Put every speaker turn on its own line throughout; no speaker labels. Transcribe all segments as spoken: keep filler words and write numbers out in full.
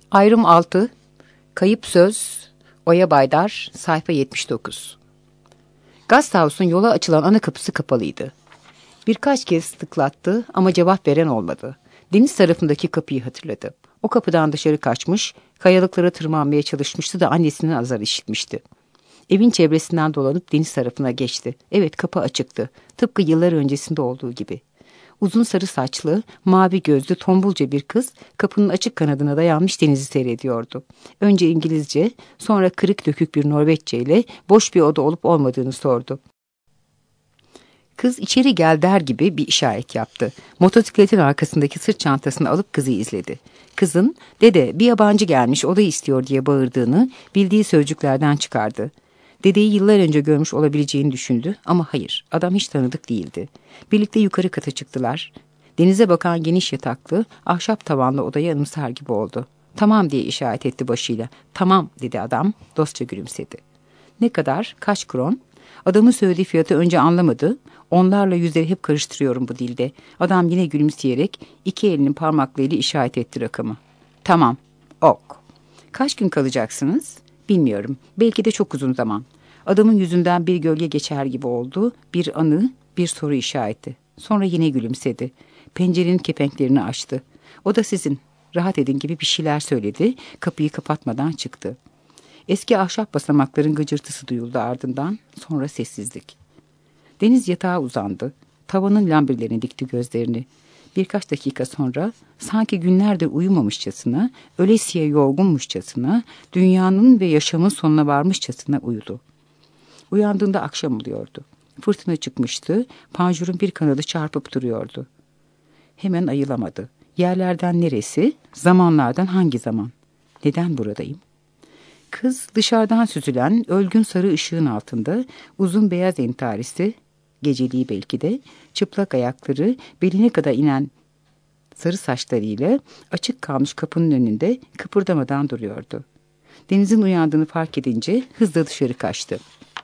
Ayrım altı. Kayıp söz. Oya Baydar. Sayfa yetmiş dokuz. Gasthouse'un yola açılan ana kapısı kapalıydı. Birkaç kez tıklattı ama cevap veren olmadı. Deniz tarafındaki kapıyı hatırladı. O kapıdan dışarı kaçmış, kayalıklara tırmanmaya çalışmıştı da annesinin azar işitmişti. Evin çevresinden dolanıp deniz tarafına geçti. Evet, kapı açıktı. Tıpkı yıllar öncesinde olduğu gibi. Uzun sarı saçlı, mavi gözlü, tombulca bir kız kapının açık kanadına dayanmış denizi seyrediyordu. Önce İngilizce, sonra kırık dökük bir Norveççe ile boş bir oda olup olmadığını sordu. Kız içeri gel der gibi bir işaret yaptı. Motosikletin arkasındaki sırt çantasını alıp kızı izledi. Kızın, "Dede, bir yabancı gelmiş, oda istiyor" diye bağırdığını bildiği sözcüklerden çıkardı. Dedeyi yıllar önce görmüş olabileceğini düşündü ama hayır, adam hiç tanıdık değildi. Birlikte yukarı kata çıktılar. Denize bakan geniş yataklı, ahşap tavanlı odayı anımsar gibi oldu. "Tamam" diye işaret etti başıyla. "Tamam" dedi adam, dostça gülümsedi. "Ne kadar? Kaç kron?" Adamın söylediği fiyatı önce anlamadı. Onlarla yüzleri hep karıştırıyorum bu dilde. Adam yine gülümseyerek iki elinin parmaklarıyla işaret etti rakamı. "Tamam, ok." "Kaç gün kalacaksınız?" "Bilmiyorum. Belki de çok uzun zaman." Adamın yüzünden bir gölge geçer gibi oldu. Bir anı, bir soru işareti. Sonra yine gülümsedi. Pencerenin kepenklerini açtı. "O da sizin. Rahat edin" gibi bir şeyler söyledi. Kapıyı kapatmadan çıktı. Eski ahşap basamakların gıcırtısı duyuldu ardından. Sonra sessizlik. Deniz yatağa uzandı. Tavanın lambirlerine dikti gözlerini. Birkaç dakika sonra sanki günlerdir uyumamışçasına, ölesiye yorgunmuşçasına, dünyanın ve yaşamın sonuna varmışçasına uyudu. Uyandığında akşam oluyordu. Fırtına çıkmıştı. Panjurun bir kanadı çarpıp duruyordu. Hemen ayılamadı. Yerlerden neresi? Zamanlardan hangi zaman? Neden buradayım? Kız dışarıdan süzülen ölgün sarı ışığın altında uzun beyaz entarisi, geceliği belki de, çıplak ayakları, beline kadar inen sarı saçlarıyla açık kalmış kapının önünde kıpırdamadan duruyordu. Denizin uyandığını fark edince hızla dışarı kaçtı.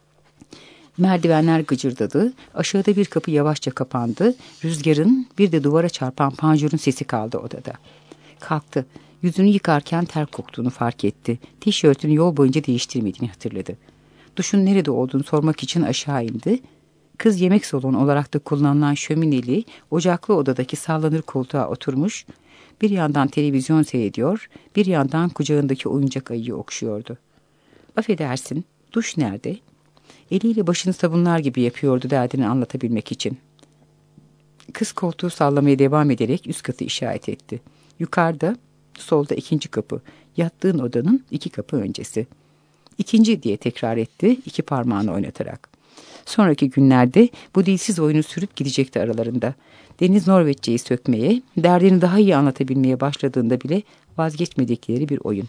Merdivenler gıcırdadı, aşağıda bir kapı yavaşça kapandı, rüzgarın bir de duvara çarpan panjurun sesi kaldı odada. Kalktı. Yüzünü yıkarken ter koktuğunu fark etti. Tişörtünü yol boyunca değiştirmediğini hatırladı. Duşun nerede olduğunu sormak için aşağı indi. Kız yemek salonu olarak da kullanılan şömineli, ocaklı odadaki sallanır koltuğa oturmuş, bir yandan televizyon seyrediyor, bir yandan kucağındaki oyuncak ayıyı okşuyordu. "Affedersin, duş nerede?" Eliyle başını sabunlar gibi yapıyordu derdini anlatabilmek için. Kız koltuğu sallamaya devam ederek üst katı işaret etti. "Yukarıda, solda ikinci kapı, yattığın odanın iki kapı öncesi." "İkinci" diye tekrar etti iki parmağını oynatarak. Sonraki günlerde bu dilsiz oyunu sürüp gidecekti aralarında. Deniz Norveççeyi sökmeye, derdini daha iyi anlatabilmeye başladığında bile vazgeçmedikleri bir oyun.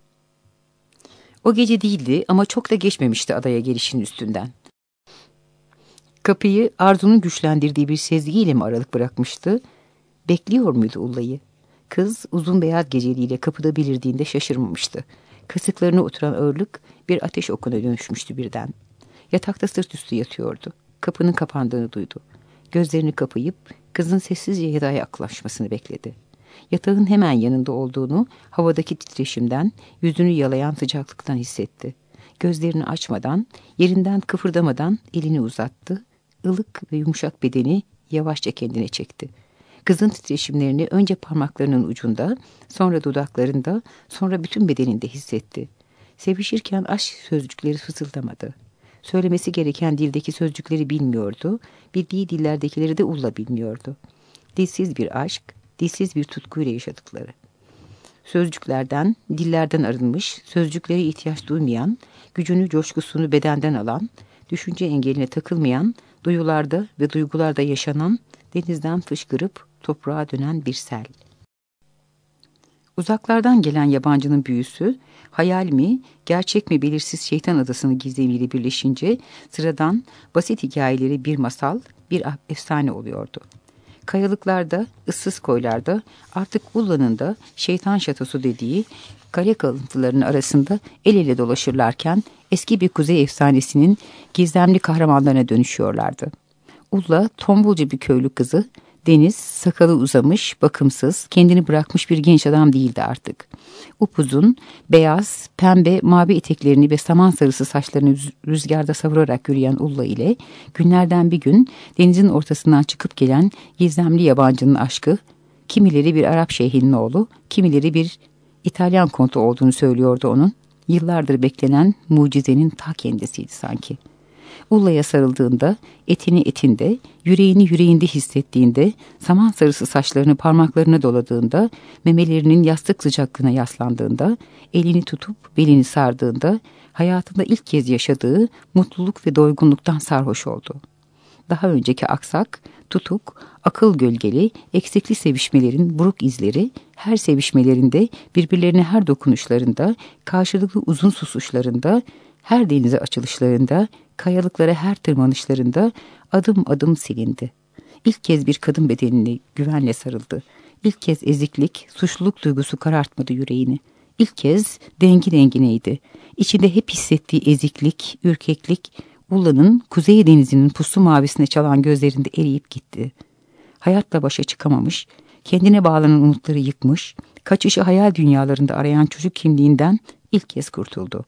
O gece değildi ama çok da geçmemişti adaya gelişin üstünden. Kapıyı Arzu'nun güçlendirdiği bir sezgiyle mi aralık bırakmıştı? Bekliyor muydu Ulla'yı? Kız uzun beyaz geceliğiyle kapıda belirdiğinde şaşırmamıştı. Kasıklarına oturan ağırlık bir ateş okuna dönüşmüştü birden. Yatakta sırt üstü yatıyordu. Kapının kapandığını duydu. Gözlerini kapayıp kızın sessizce yatağa yaklaşmasını bekledi. Yatağın hemen yanında olduğunu havadaki titreşimden, yüzünü yalayan sıcaklıktan hissetti. Gözlerini açmadan, yerinden kıpırdamadan elini uzattı. Ilık ve yumuşak bedeni yavaşça kendine çekti. Kızın titreşimlerini önce parmaklarının ucunda, sonra dudaklarında, sonra bütün bedeninde hissetti. Sevişirken aşk sözcükleri fısıldamadı. Söylemesi gereken dildeki sözcükleri bilmiyordu, bildiği dillerdekileri de Ulla bilmiyordu. Dilsiz bir aşk, dilsiz bir tutkuyla yaşadıkları. Sözcüklerden, dillerden arınmış, sözcüklere ihtiyaç duymayan, gücünü, coşkusunu bedenden alan, düşünce engeline takılmayan, duyularda ve duygularda yaşanan, denizden fışkırıp toprağa dönen bir sel. Uzaklardan gelen yabancının büyüsü, hayal mi, gerçek mi belirsiz şeytan adasını gizlemiyle birleşince sıradan, basit hikayeleri bir masal, bir efsane oluyordu. Kayalıklarda, ıssız koylarda, artık Ulla'nın da şeytan şatosu dediği kale kalıntılarının arasında el ele dolaşırlarken eski bir kuzey efsanesinin gizemli kahramanlarına dönüşüyorlardı. Ulla, tombulca bir köylü kızı, Deniz, sakalı uzamış, bakımsız, kendini bırakmış bir genç adam değildi artık. Upuzun, beyaz, pembe, mavi eteklerini ve saman sarısı saçlarını rüzgarda savurarak yürüyen Ulla ile günlerden bir gün denizin ortasından çıkıp gelen gizemli yabancının aşkı, kimileri bir Arap şeyhinin oğlu, kimileri bir İtalyan kontu olduğunu söylüyordu onun. Yıllardır beklenen mucizenin ta kendisiydi sanki. Ulla'ya sarıldığında, etini etinde, yüreğini yüreğinde hissettiğinde, saman sarısı saçlarını parmaklarına doladığında, memelerinin yastık sıcaklığına yaslandığında, elini tutup belini sardığında, hayatında ilk kez yaşadığı mutluluk ve doygunluktan sarhoş oldu. Daha önceki aksak, tutuk, akıl gölgeli, eksikli sevişmelerin buruk izleri, her sevişmelerinde, birbirlerine her dokunuşlarında, karşılıklı uzun susuşlarında, her denize açılışlarında, kayalıklara her tırmanışlarında adım adım silindi. İlk kez bir kadın bedenine güvenle sarıldı. İlk kez eziklik, suçluluk duygusu karartmadı yüreğini. İlk kez dengi dengineydi. İçinde hep hissettiği eziklik, ürkeklik, Ulla'nın Kuzey Denizi'nin puslu mavisine çalan gözlerinde eriyip gitti. Hayatla başa çıkamamış, kendine bağlanan umutları yıkmış, kaçışı hayal dünyalarında arayan çocuk kimliğinden ilk kez kurtuldu.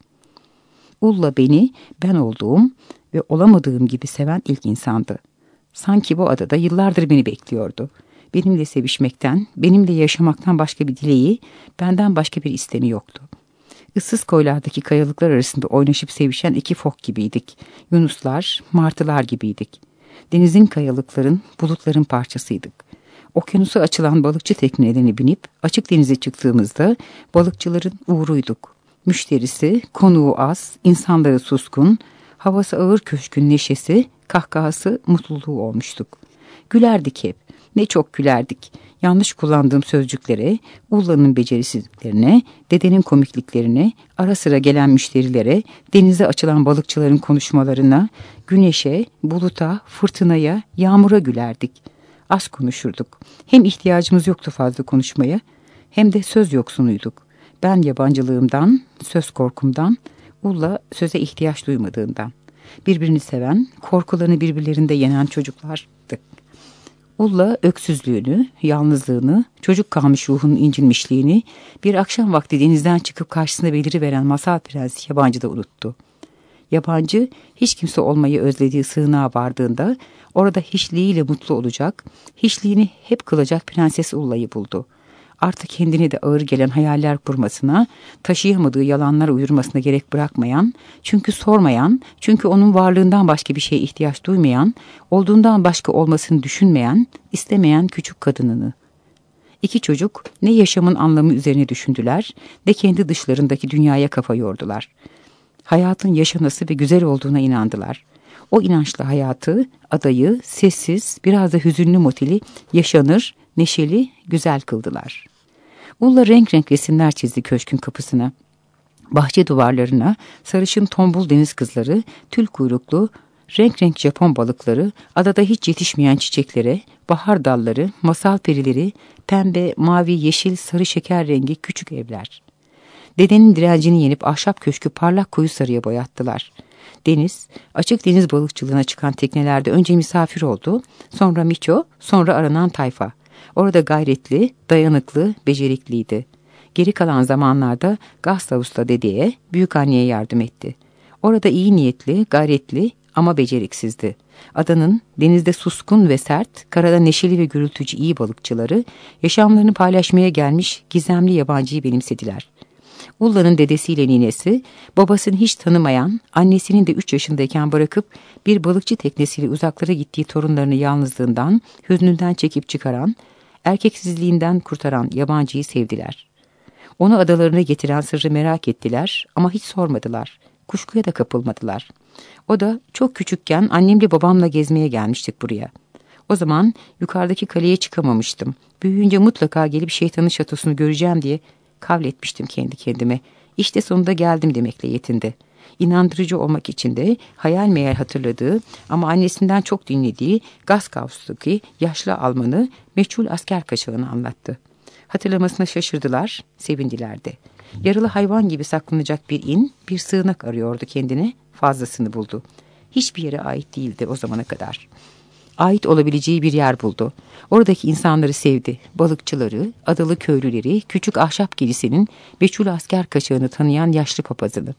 Ulla beni, ben olduğum ve olamadığım gibi seven ilk insandı. Sanki bu adada yıllardır beni bekliyordu. Benimle sevişmekten, benimle yaşamaktan başka bir dileği, benden başka bir istemi yoktu. Issız koylardaki kayalıklar arasında oynaşıp sevişen iki fok gibiydik. Yunuslar, martılar gibiydik. Denizin, kayalıkların, bulutların parçasıydık. Okyanusa açılan balıkçı teknelerine binip açık denize çıktığımızda balıkçıların uğruyduk. Müşterisi, konuğu az, insanları suskun, havası ağır köşkün neşesi, kahkahası, mutluluğu olmuştuk. Gülerdik hep, ne çok gülerdik. Yanlış kullandığım sözcüklere, Ulla'nın becerisizliklerine, dedenin komikliklerine, ara sıra gelen müşterilere, denize açılan balıkçıların konuşmalarına, güneşe, buluta, fırtınaya, yağmura gülerdik. Az konuşurduk. Hem ihtiyacımız yoktu fazla konuşmaya, hem de söz yoksunuyduk. Ben yabancılığımdan, söz korkumdan, Ulla söze ihtiyaç duymadığından. Birbirini seven, korkularını birbirlerinde yenen çocuklardık. Ulla öksüzlüğünü, yalnızlığını, çocuk kalmış ruhunun incinmişliğini bir akşam vakti denizden çıkıp karşısında beliriveren masal prensi yabancı da unuttu. Yabancı hiç kimse olmayı özlediği sığınağa vardığında orada hiçliğiyle mutlu olacak, hiçliğini hep kılacak Prenses Ulla'yı buldu. Artık kendine de ağır gelen hayaller kurmasına, taşıyamadığı yalanlara uyurmasına gerek bırakmayan, çünkü sormayan, çünkü onun varlığından başka bir şeye ihtiyaç duymayan, olduğundan başka olmasını düşünmeyen, istemeyen küçük kadınını. İki çocuk ne yaşamın anlamı üzerine düşündüler, ne kendi dışlarındaki dünyaya kafa yordular. Hayatın yaşanası ve güzel olduğuna inandılar. O inançla hayatı, adayı, sessiz, biraz da hüzünlü moteli yaşanır, neşeli, güzel kıldılar. Ulla renk renk resimler çizdi köşkün kapısına. Bahçe duvarlarına sarışın tombul deniz kızları, tül kuyruklu, renk renk Japon balıkları, adada hiç yetişmeyen çiçeklere, bahar dalları, masal perileri, pembe, mavi, yeşil, sarı şeker rengi küçük evler. Dedenin direncini yenip ahşap köşkü parlak koyu sarıya boyattılar. Deniz, açık deniz balıkçılığına çıkan teknelerde önce misafir oldu, sonra miço, sonra aranan tayfa. Orada gayretli, dayanıklı, becerikliydi. Geri kalan zamanlarda Gustavus'la dedeye, büyükanneye yardım etti. Orada iyi niyetli, gayretli ama beceriksizdi. Adanın denizde suskun ve sert, karada neşeli ve gürültücü iyi balıkçıları, yaşamlarını paylaşmaya gelmiş gizemli yabancıyı benimsediler. Ulla'nın dedesiyle ninesi, babasını hiç tanımayan, annesinin de üç yaşındayken bırakıp bir balıkçı teknesiyle uzaklara gittiği torunlarını yalnızlığından, hüznünden çekip çıkaran, erkeksizliğinden kurtaran yabancıyı sevdiler. Onu adalarına getiren sırrı merak ettiler ama hiç sormadılar, kuşkuya da kapılmadılar. O da çok küçükken annemle babamla gezmeye gelmiştik buraya. O zaman yukarıdaki kaleye çıkamamıştım. Büyüyünce mutlaka gelip şeytanın şatosunu göreceğim diye kavletmiştim kendi kendime. İşte sonunda geldim demekle yetindi. İnandırıcı olmak için de hayal meyal hatırladığı ama annesinden çok dinlediği Gaskowski yaşlı Almanı meçhul asker kaçağını anlattı. Hatırlamasına şaşırdılar, sevindiler de. Yaralı hayvan gibi saklanacak bir in, bir sığınak arıyordu kendine, fazlasını buldu. Hiçbir yere ait değildi o zamana kadar. ait olabileceği bir yer buldu. Oradaki insanları sevdi. Balıkçıları, adalı köylüleri, küçük ahşap kilisinin meçhul asker kaçağını tanıyan yaşlı papazını.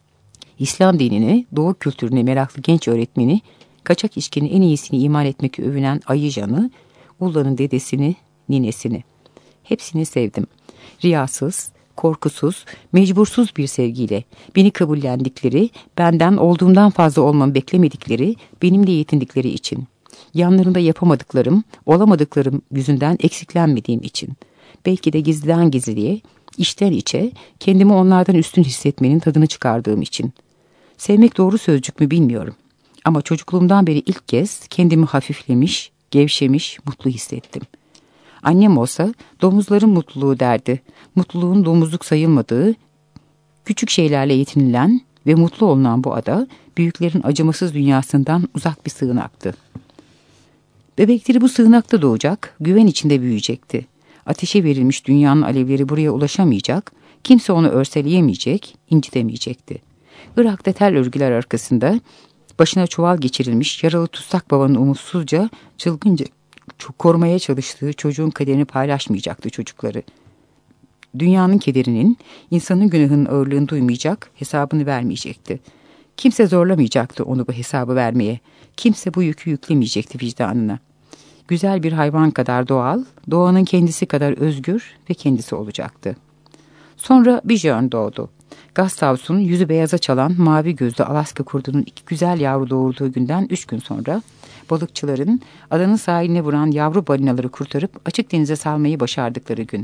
İslam dinine, Doğu kültürüne meraklı genç öğretmeni, kaçak içkinin en iyisini imal etmekle övünen Ayıcan'ı, Ulla'nın dedesini, ninesini. Hepsini sevdim. Riyasız, korkusuz, mecbursuz bir sevgiyle, beni kabullendikleri, benden olduğumdan fazla olmamı beklemedikleri, benimle yetindikleri için. Yanlarında yapamadıklarım, olamadıklarım yüzünden eksiklenmediğim için. Belki de gizliden gizliye, içten içe, kendimi onlardan üstün hissetmenin tadını çıkardığım için. Sevmek doğru sözcük mü bilmiyorum. Ama çocukluğumdan beri ilk kez kendimi hafiflemiş, gevşemiş, mutlu hissettim. Annem olsa domuzların mutluluğu derdi. Mutluluğun domuzluk sayılmadığı, küçük şeylerle yetinilen ve mutlu olunan bu ada, büyüklerin acımasız dünyasından uzak bir sığınaktı. Bebekleri bu sığınakta doğacak, güven içinde büyüyecekti. Ateşe verilmiş dünyanın alevleri buraya ulaşamayacak, kimse onu örseleyemeyecek, incitemeyecekti. Irak'ta tel örgüler arkasında, başına çuval geçirilmiş yaralı tutsak babanın umutsuzca, çılgınca korumaya çalıştığı çocuğun kaderini paylaşmayacaktı çocukları. Dünyanın kederinin, insanın günahının ağırlığını duymayacak, hesabını vermeyecekti. Kimse zorlamayacaktı onu bu hesabı vermeye. Kimse bu yükü yüklemeyecekti vicdanına. Güzel bir hayvan kadar doğal, doğanın kendisi kadar özgür ve kendisi olacaktı. Sonra Bichon doğdu. Gustavus'un yüzü beyaza çalan mavi gözlü Alaska kurdunun iki güzel yavru doğurduğu günden üç gün sonra balıkçıların adanın sahiline vuran yavru balinaları kurtarıp açık denize salmayı başardıkları gün.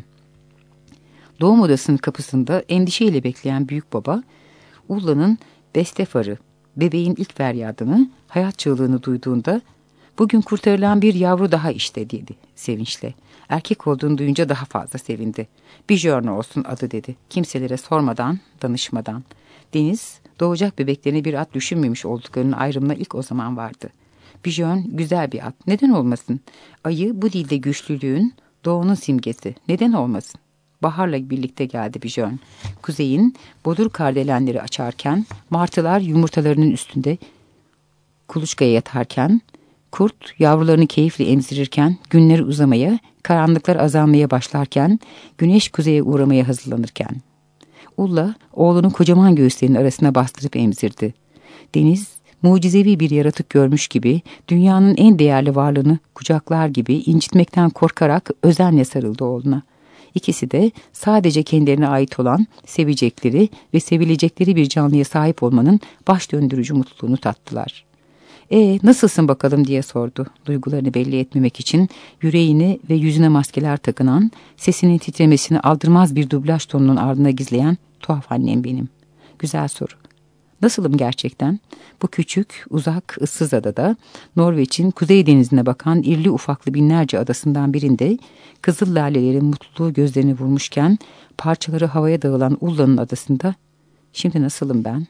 Doğum odasının kapısında endişeyle bekleyen büyük baba, Ulla'nın beste farı, bebeğin ilk feryadını, hayat çığlığını duyduğunda, "Bugün kurtarılan bir yavru daha işte," dedi sevinçle. Erkek olduğunu duyunca daha fazla sevindi. "Bichon olsun adı," dedi. Kimselere sormadan, danışmadan. Deniz, doğacak bebeklerine bir at düşünmemiş olduklarının ayrımına ilk o zaman vardı. Bichon güzel bir at. Neden olmasın? Ayı bu dilde güçlülüğün, doğunun simgesi. Neden olmasın? Baharla birlikte geldi Bichon. Kuzeyin bodur kardelenleri açarken, martılar yumurtalarının üstünde kuluçkaya yatarken, kurt yavrularını keyifle emzirirken, günleri uzamaya, karanlıklar azalmaya başlarken, güneş kuzeye uğramaya hazırlanırken. Ulla oğlunun kocaman göğüslerinin arasına bastırıp emzirdi. Deniz mucizevi bir yaratık görmüş gibi, dünyanın en değerli varlığını kucaklar gibi incitmekten korkarak özenle sarıldı oğluna. İkisi de sadece kendilerine ait olan, sevecekleri ve sevilecekleri bir canlıya sahip olmanın baş döndürücü mutluluğunu tattılar. "E nasılsın bakalım?" diye sordu. Duygularını belli etmemek için yüreğini ve yüzüne maskeler takınan, sesinin titremesini aldırmaz bir dublaj tonunun ardına gizleyen tuhaf annem benim. Güzel soru. Nasılım gerçekten? Bu küçük, uzak, ıssız adada, Norveç'in kuzey denizine bakan irli ufaklı binlerce adasından birinde, kızıl lalelerin mutluluğu gözlerini vurmuşken, parçaları havaya dağılan Ulla'nın adasında, şimdi nasılım ben?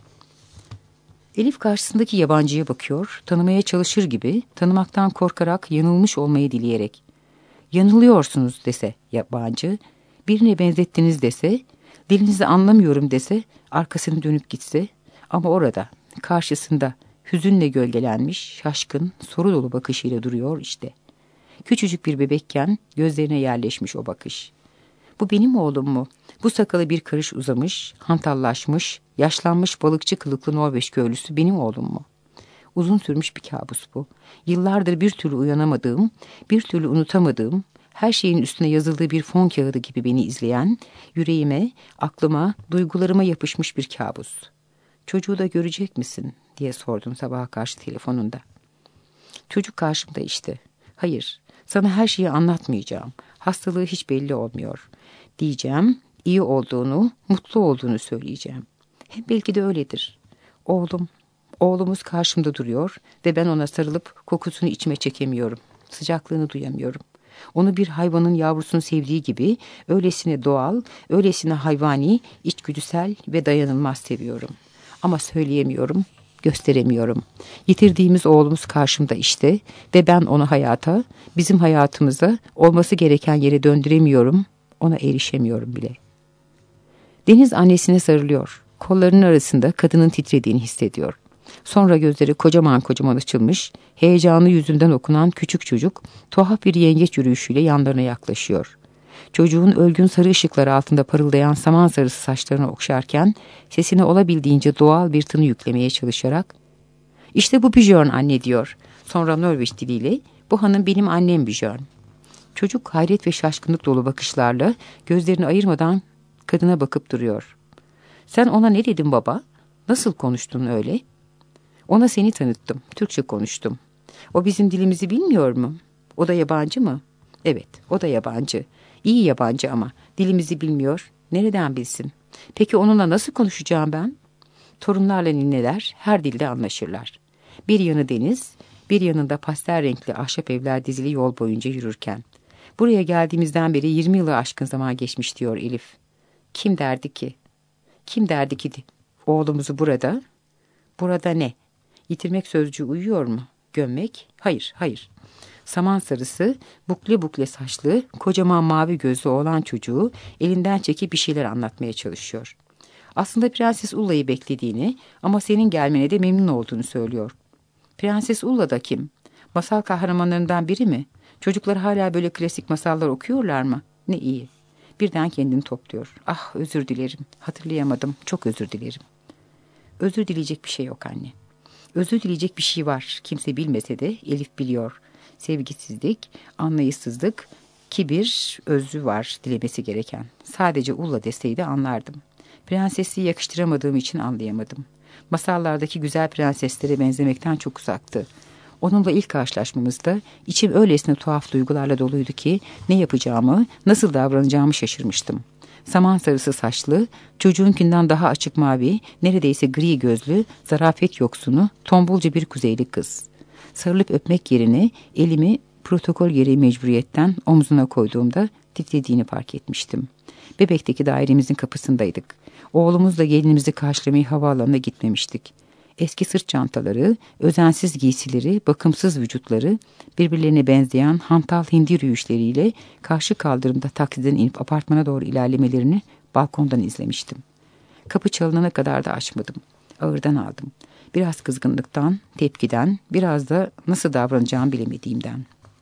Elif karşısındaki yabancıya bakıyor, tanımaya çalışır gibi, tanımaktan korkarak, yanılmış olmayı dileyerek. "Yanılıyorsunuz," dese yabancı, "birine benzettiniz," dese, "dilinizi anlamıyorum," dese, arkasını dönüp gitse, ama orada, karşısında, hüzünle gölgelenmiş, şaşkın, soru dolu bakışıyla duruyor işte. Küçücük bir bebekken gözlerine yerleşmiş o bakış. Bu benim oğlum mu? Bu sakalı bir karış uzamış, hantallaşmış, yaşlanmış balıkçı kılıklı Norveç köylüsü benim oğlum mu? Uzun sürmüş bir kabus bu. Yıllardır bir türlü uyanamadığım, bir türlü unutamadığım, her şeyin üstüne yazıldığı bir fon kağıdı gibi beni izleyen, yüreğime, aklıma, duygularıma yapışmış bir kabus. "Çocuğu da görecek misin?" diye sordum sabaha karşı telefonunda. "Çocuk karşımda işte. Hayır, sana her şeyi anlatmayacağım. Hastalığı hiç belli olmuyor. Diyeceğim, iyi olduğunu, mutlu olduğunu söyleyeceğim. Hem belki de öyledir. Oğlum, oğlumuz karşımda duruyor ve ben ona sarılıp kokusunu içime çekemiyorum. Sıcaklığını duyamıyorum. Onu bir hayvanın yavrusunu sevdiği gibi öylesine doğal, öylesine hayvani, içgüdüsel ve dayanılmaz seviyorum. Ama söyleyemiyorum, gösteremiyorum. Yitirdiğimiz oğlumuz karşımda işte ve ben onu hayata, bizim hayatımıza, olması gereken yere döndüremiyorum, ona erişemiyorum bile." Deniz annesine sarılıyor. Kollarının arasında kadının titrediğini hissediyor. Sonra gözleri kocaman kocaman açılmış, heyecanı yüzünden okunan küçük çocuk tuhaf bir yengeç yürüyüşüyle yanlarına yaklaşıyor. Çocuğun ölgün sarı ışıkları altında parıldayan saman sarısı saçlarını okşarken sesini olabildiğince doğal bir tını yüklemeye çalışarak "İşte bu Björn anne" diyor. Sonra Norveç diliyle "Bu hanım benim annem Björn." Çocuk hayret ve şaşkınlık dolu bakışlarla gözlerini ayırmadan kadına bakıp duruyor. "Sen ona ne dedin baba? Nasıl konuştun öyle?" "Ona seni tanıttım. Türkçe konuştum." "O bizim dilimizi bilmiyor mu? O da yabancı mı?" "Evet, o da yabancı. İyi yabancı ama dilimizi bilmiyor. Nereden bilsin? Peki onunla nasıl konuşacağım ben?" Torunlarla nineler her dilde anlaşırlar. Bir yanı deniz, bir yanında pastel renkli ahşap evler dizili yol boyunca yürürken. "Buraya geldiğimizden beri yirmi yılı aşkın zaman geçmiş" diyor Elif. Kim derdi ki? Kim derdi ki oğlumuzu burada? Burada ne? Yitirmek sözcüğü uyuyor mu? Gömmek? Hayır, hayır. Saman sarısı, bukle bukle saçlı, kocaman mavi gözlü oğlan çocuğu elinden çekip bir şeyler anlatmaya çalışıyor. Aslında Prenses Ulla'yı beklediğini ama senin gelmene de memnun olduğunu söylüyor. Prenses Ulla da kim? Masal kahramanlarından biri mi? Çocuklar hala böyle klasik masallar okuyorlar mı? Ne iyi. Birden kendini topluyor. Ah, özür dilerim. Hatırlayamadım. Çok özür dilerim. Özür dileyecek bir şey yok anne. Özür dileyecek bir şey var. Kimse bilmese de Elif biliyor. Sevgisizlik, anlayışsızlık, kibir, özrü var dilemesi gereken. Sadece Ulla deseydi anlardım. Prensesliği yakıştıramadığım için anlayamadım. Masallardaki güzel prenseslere benzemekten çok uzaktı. Onunla ilk karşılaşmamızda içim öylesine tuhaf duygularla doluydu ki ne yapacağımı, nasıl davranacağımı şaşırmıştım. Saman sarısı saçlı, çocuğunkinden daha açık mavi, neredeyse gri gözlü, zarafet yoksunu, tombulca bir kuzeyli kız. Sarılıp öpmek yerine elimi protokol gereği mecburiyetten omzuna koyduğumda titrediğini fark etmiştim. Bebekteki dairemizin kapısındaydık. Oğlumuzla gelinimizi karşılamaya havaalanına gitmemiştik. Eski sırt çantaları, özensiz giysileri, bakımsız vücutları, birbirlerine benzeyen hantal hindi yürüyüşleriyle karşı kaldırımda taksiden inip apartmana doğru ilerlemelerini balkondan izlemiştim. Kapı çalınana kadar da açmadım. Ağırdan aldım. Biraz kızgınlıktan, tepkiden, biraz da nasıl davranacağımı bilemediğimden.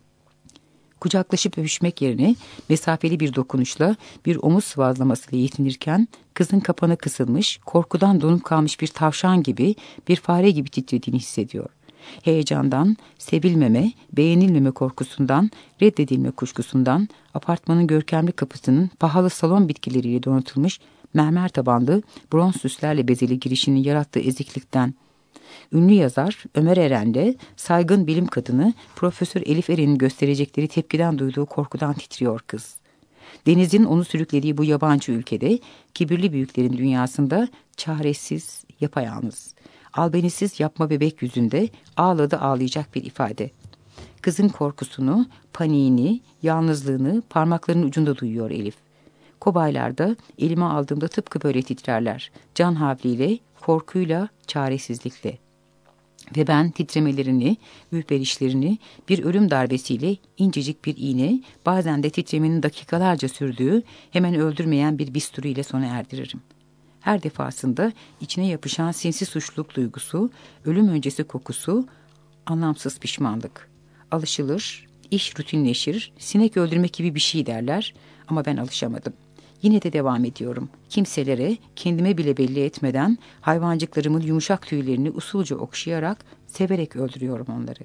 Kucaklaşıp öpüşmek yerine mesafeli bir dokunuşla bir omuz sıvazlamasıyla yetinirken kızın kapanı kısılmış, korkudan donup kalmış bir tavşan gibi, bir fare gibi titrediğini hissediyor. Heyecandan, sevilmeme, beğenilmeme korkusundan, reddedilme kuşkusundan, apartmanın görkemli kapısının pahalı salon bitkileriyle donatılmış mermer tabanlı bronz süslerle bezeli girişinin yarattığı eziklikten, ünlü yazar Ömer Eren'de saygın bilim kadını Profesör Elif Eren'in gösterecekleri tepkiden duyduğu korkudan titriyor kız. Denizin onu sürüklediği bu yabancı ülkede, kibirli büyüklerin dünyasında çaresiz, yapayalnız. Albenisiz yapma bebek yüzünde ağladı ağlayacak bir ifade. Kızın korkusunu, paniğini, yalnızlığını parmaklarının ucunda duyuyor Elif. Kobaylar da elime aldığımda tıpkı böyle titrerler. Can havliyle, korkuyla, çaresizlikle. Ve ben titremelerini, ürperişlerini bir ölüm darbesiyle incecik bir iğne, bazen de titremenin dakikalarca sürdüğü, hemen öldürmeyen bir bisturiyle sona erdiririm. Her defasında içine yapışan sinsi suçluluk duygusu, ölüm öncesi kokusu, anlamsız pişmanlık. Alışılır, iş rutinleşir, sinek öldürmek gibi bir şey derler ama ben alışamadım. Yine de devam ediyorum. Kimselere, kendime bile belli etmeden hayvancıklarımın yumuşak tüylerini usulca okşayarak, severek öldürüyorum onları.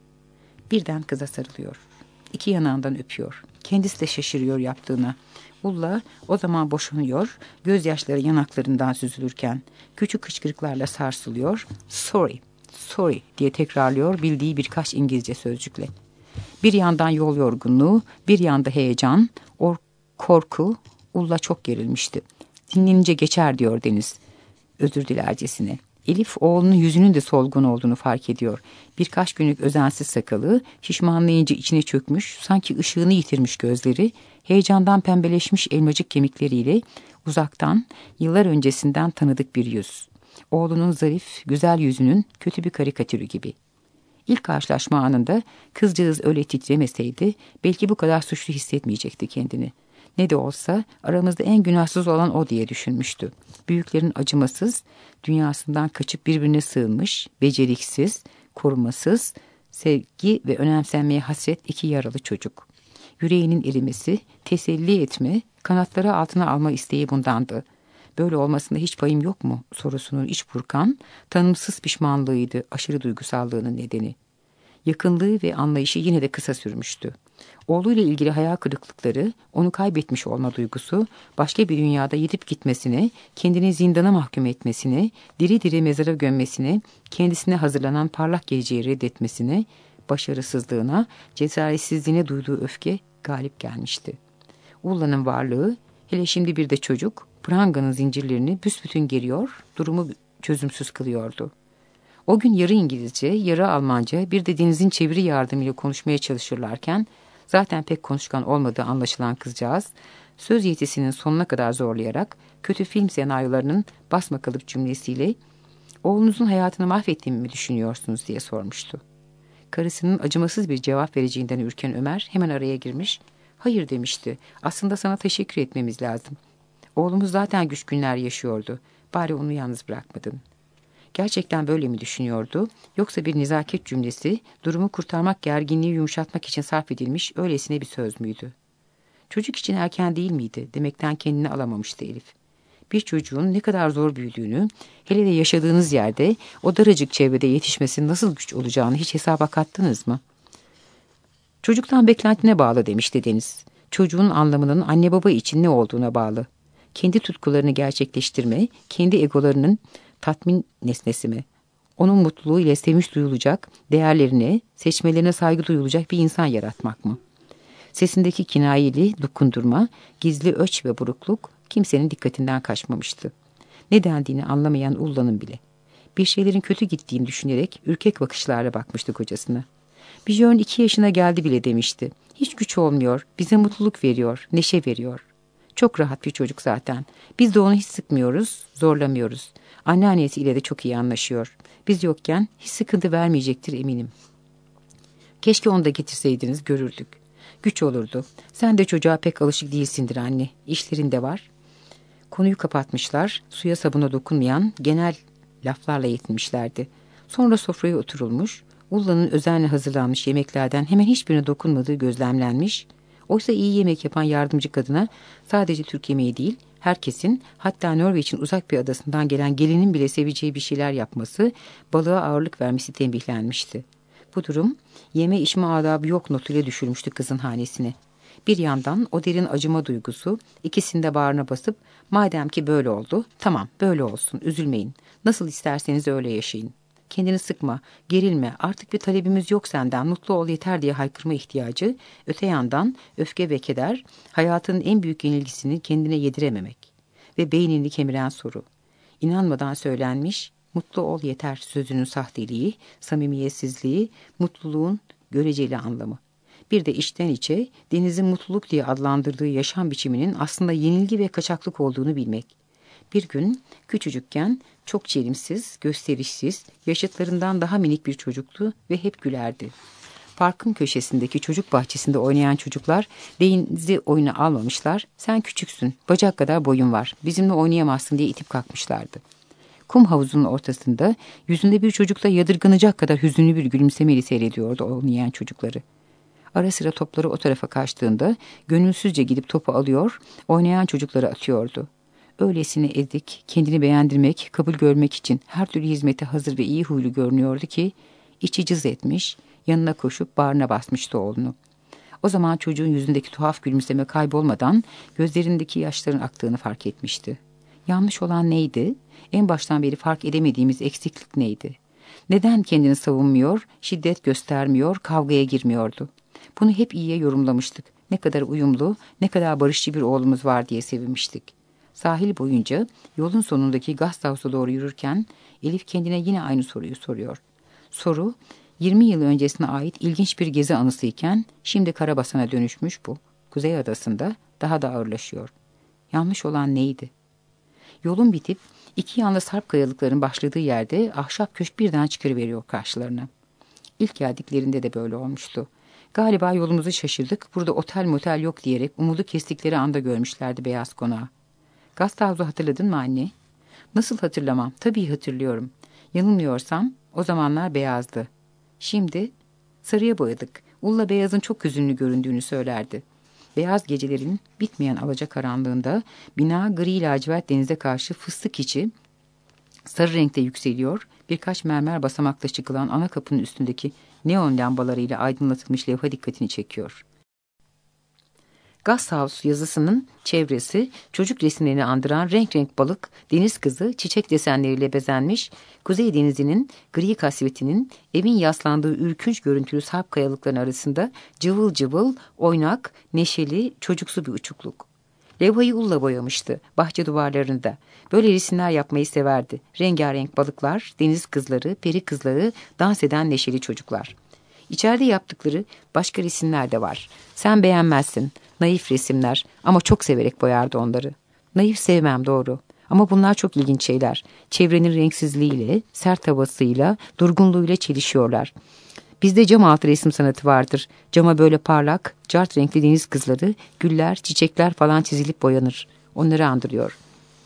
Birden kıza sarılıyor. İki yanağından öpüyor. Kendisi de şaşırıyor yaptığına. Ulla o zaman boşanıyor, gözyaşları yanaklarından süzülürken küçük hıçkırıklarla sarsılıyor. Sorry, sorry diye tekrarlıyor bildiği birkaç İngilizce sözcükle. Bir yandan yol yorgunluğu, bir yanda heyecan, or korku. Ulla çok gerilmişti. Dinlenince geçer diyor Deniz, özür dilercesine. Elif oğlunun yüzünün de solgun olduğunu fark ediyor. Birkaç günlük özensiz sakalı, şişmanlayınca içine çökmüş, sanki ışığını yitirmiş gözleri, heyecandan pembeleşmiş elmacık kemikleriyle uzaktan, yıllar öncesinden tanıdık bir yüz. Oğlunun zarif, güzel yüzünün kötü bir karikatürü gibi. İlk karşılaşma anında kızcağız öyle titremeseydi belki bu kadar suçlu hissetmeyecekti kendini. Ne de olsa aramızda en günahsız olan o diye düşünmüştü. Büyüklerin acımasız, dünyasından kaçıp birbirine sığınmış, beceriksiz, korumasız, sevgi ve önemsenmeye hasret iki yaralı çocuk. Yüreğinin erimesi, teselli etme, kanatları altına alma isteği bundandı. Böyle olmasında hiç payım yok mu sorusunun iç burkan, tanımsız pişmanlığıydı aşırı duygusallığının nedeni. Yakınlığı ve anlayışı yine de kısa sürmüştü. Oğluyla ilgili hayal kırıklıkları, onu kaybetmiş olma duygusu, başka bir dünyada yitip gitmesini, kendini zindana mahkum etmesini, diri diri mezara gömmesini, kendisine hazırlanan parlak geleceği reddetmesini, başarısızlığına, cesaretsizliğine duyduğu öfke galip gelmişti. Ulla'nın varlığı, hele şimdi bir de çocuk, pranganın zincirlerini büsbütün geriyor, durumu çözümsüz kılıyordu. O gün yarı İngilizce, yarı Almanca, bir de Deniz'in çeviri yardımıyla konuşmaya çalışırlarken, zaten pek konuşkan olmadığı anlaşılan kızcağız, söz yetisinin sonuna kadar zorlayarak, kötü film senaryolarının basmakalıp cümlesiyle, "Oğlunuzun hayatını mahvettiğimi mi düşünüyorsunuz?" diye sormuştu. Karısının acımasız bir cevap vereceğinden ürken Ömer hemen araya girmiş, "Hayır," demişti, "aslında sana teşekkür etmemiz lazım. Oğlumuz zaten güç günler yaşıyordu, bari onu yalnız bırakmadın." Gerçekten böyle mi düşünüyordu, yoksa bir nezaket cümlesi, durumu kurtarmak, gerginliği yumuşatmak için sarf edilmiş öylesine bir söz müydü? Çocuk için erken değil miydi demekten kendini alamamıştı Elif. Bir çocuğun ne kadar zor büyüdüğünü, hele de yaşadığınız yerde o daracık çevrede yetişmesinin nasıl güç olacağını hiç hesaba kattınız mı? "Çocuktan beklentine bağlı," demişti Deniz. "Çocuğun anlamının anne baba için ne olduğuna bağlı. Kendi tutkularını gerçekleştirme, kendi egolarının tatmin nesnesi mi? Onun mutluluğu ile sevinç duyulacak, değerlerine, seçmelerine saygı duyulacak bir insan yaratmak mı?" Sesindeki kinayeli dokundurma, gizli öç ve burukluk kimsenin dikkatinden kaçmamıştı. Ne dendiğini anlamayan Ulla'nın bile. Bir şeylerin kötü gittiğini düşünerek ürkek bakışlarla bakmıştı kocasına. "Bijörn iki yaşına geldi bile," demişti. "Hiç güç olmuyor, bize mutluluk veriyor, neşe veriyor. Çok rahat bir çocuk zaten. Biz de onu hiç sıkmıyoruz, zorlamıyoruz. Anneannesiyle de çok iyi anlaşıyor. Biz yokken hiç sıkıntı vermeyecektir eminim. Keşke onu da getirseydiniz, görürdük. Güç olurdu. Sen de çocuğa pek alışık değilsindir anne. İşlerin de var." Konuyu kapatmışlar, suya sabuna dokunmayan genel laflarla yetinmişlerdi. Sonra sofraya oturulmuş, Ulla'nın özenle hazırlanmış yemeklerden hemen hiçbirine dokunmadığı gözlemlenmiş. Oysa iyi yemek yapan yardımcı kadına sadece Türk yemeği değil, herkesin, hatta Norveç'in uzak bir adasından gelen gelinin bile seveceği bir şeyler yapması, balığa ağırlık vermesi tembihlenmişti. Bu durum, yeme içme adabı yok notuyla düşürmüştü kızın hanesine. Bir yandan o derin acıma duygusu, ikisini de bağrına basıp, "Madem ki böyle oldu, tamam böyle olsun, üzülmeyin. Nasıl isterseniz öyle yaşayın. Kendini sıkma, gerilme, artık bir talebimiz yok senden, mutlu ol yeter," diye haykırma ihtiyacı, öte yandan öfke ve keder, hayatının en büyük yenilgisini kendine yedirememek ve beynini kemiren soru. İnanmadan söylenmiş, "Mutlu ol yeter" sözünün sahteliği, samimiyetsizliği, mutluluğun göreceli anlamı. Bir de içten içe Deniz'in mutluluk diye adlandırdığı yaşam biçiminin aslında yenilgi ve kaçaklık olduğunu bilmek. Bir gün küçücükken çok çelimsiz, gösterişsiz, yaşıtlarından daha minik bir çocuktu ve hep gülerdi. Parkın köşesindeki çocuk bahçesinde oynayan çocuklar Deniz'i oyuna almamışlar. "Sen küçüksün, bacak kadar boyun var, bizimle oynayamazsın," diye itip kalkmışlardı. Kum havuzunun ortasında yüzünde bir çocukla yadırganacak kadar hüzünlü bir gülümsemeyle seyrediyordu oynayan çocukları. Ara sıra topları o tarafa kaçtığında gönülsüzce gidip topu alıyor, oynayan çocukları atıyordu. Öylesine ezik, kendini beğendirmek, kabul görmek için her türlü hizmete hazır ve iyi huylu görünüyordu ki, içi cız etmiş, yanına koşup bağrına basmıştı oğlunu. O zaman çocuğun yüzündeki tuhaf gülümseme kaybolmadan gözlerindeki yaşların aktığını fark etmişti. Yanlış olan neydi? En baştan beri fark edemediğimiz eksiklik neydi? Neden kendini savunmuyor, şiddet göstermiyor, kavgaya girmiyordu? Bunu hep iyiye yorumlamıştık. Ne kadar uyumlu, ne kadar barışçı bir oğlumuz var diye sevinmiştik. Sahil boyunca yolun sonundaki Gasthavs'a doğru yürürken Elif kendine yine aynı soruyu soruyor. Soru, yirmi yıl öncesine ait ilginç bir gezi anısıyken şimdi karabasan'a dönüşmüş bu. Kuzey Adası'nda daha da ağırlaşıyor. Yanlış olan neydi? Yolun bitip iki yanlı sarp kayalıkların başladığı yerde ahşap köşk birden çıkıveriyor karşılarına. İlk geldiklerinde de böyle olmuştu. Galiba yolumuzu şaşırdık, burada otel motel yok diyerek umudu kestikleri anda görmüşlerdi beyaz konağı. Gustavs'u hatırladın mı anne? Nasıl hatırlamam? Tabii hatırlıyorum. Yanılmıyorsam o zamanlar beyazdı. Şimdi sarıya boyadık. Ulla beyazın çok hüzünlü göründüğünü söylerdi. Beyaz gecelerin bitmeyen alacakaranlığında bina gri lacivert denize karşı fıstık içi sarı renkte yükseliyor, birkaç mermer basamakla çıkılan ana kapının üstündeki neon lambalarıyla aydınlatılmış levha dikkatini çekiyor. Gasthaus yazısının çevresi çocuk resimlerini andıran renk renk balık, deniz kızı, çiçek desenleriyle bezenmiş, Kuzey Denizi'nin gri kasvetinin evin yaslandığı ürkünç görüntülü sarp kayalıkların arasında cıvıl cıvıl, oynak, neşeli, çocuksu bir uçukluk. Levhayı ulla boyamıştı bahçe duvarlarında. Böyle resimler yapmayı severdi. Rengarenk balıklar, deniz kızları, peri kızları, dans eden neşeli çocuklar. İçeride yaptıkları başka resimler de var. Sen beğenmezsin. Naif resimler ama çok severek boyardı onları. Naif sevmem doğru. Ama bunlar çok ilginç şeyler. Çevrenin renksizliğiyle, sert havasıyla, durgunluğuyla çelişiyorlar. Bizde cam altı resim sanatı vardır. Cama böyle parlak, cart renkli deniz kızları, güller, çiçekler falan çizilip boyanır. Onları andırıyor.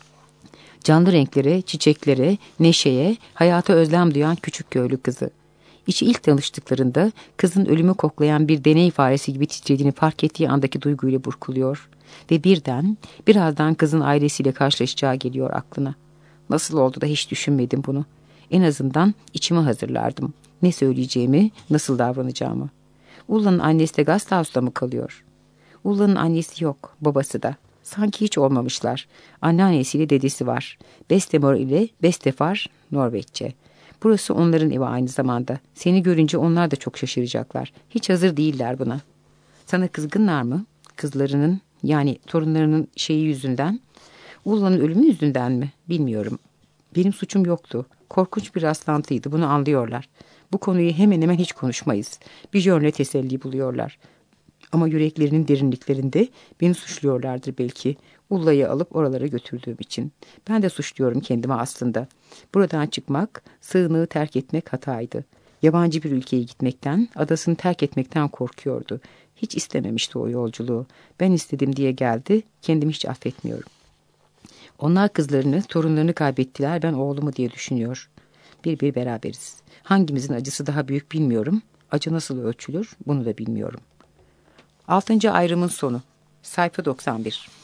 Canlı renklere, çiçeklere, neşeye, hayata özlem duyan küçük köylü kızı. İçi ilk tanıştıklarında kızın ölümü koklayan bir deney faresi gibi titrediğini fark ettiği andaki duyguyla burkuluyor. Ve birden, birazdan kızın ailesiyle karşılaşacağı geliyor aklına. Nasıl oldu da hiç düşünmedim bunu. En azından içimi hazırlardım. Ne söyleyeceğimi, nasıl davranacağımı. Ulla'nın annesi de Gasthaus'ta mı kalıyor? Ulla'nın annesi yok, babası da. Sanki hiç olmamışlar. Anneannesiyle dedesi var. Bestemor ile Bestefar Norveççe. Burası onların evi aynı zamanda. Seni görünce onlar da çok şaşıracaklar. Hiç hazır değiller buna. Sana kızgınlar mı? Kızlarının, yani torunlarının şeyi yüzünden. Ulla'nın ölümü yüzünden mi? Bilmiyorum. Benim suçum yoktu. Korkunç bir rastlantıydı. Bunu anlıyorlar. Bu konuyu hemen hemen hiç konuşmayız. Bir jönle teselli buluyorlar. Ama yüreklerinin derinliklerinde beni suçluyorlardır belki. Ulla'yı alıp oralara götürdüğüm için. Ben de suçluyorum kendimi aslında. Buradan çıkmak, sığınağı terk etmek hataydı. Yabancı bir ülkeye gitmekten, adasını terk etmekten korkuyordu. Hiç istememişti o yolculuğu. Ben istedim diye geldi, kendimi hiç affetmiyorum. Onlar kızlarını, torunlarını kaybettiler, ben oğlumu diye düşünüyor. Bir bir beraberiz. Hangimizin acısı daha büyük bilmiyorum. Acı nasıl ölçülür, bunu da bilmiyorum. Altıncı ayrımın sonu. Sayfa doksan bir.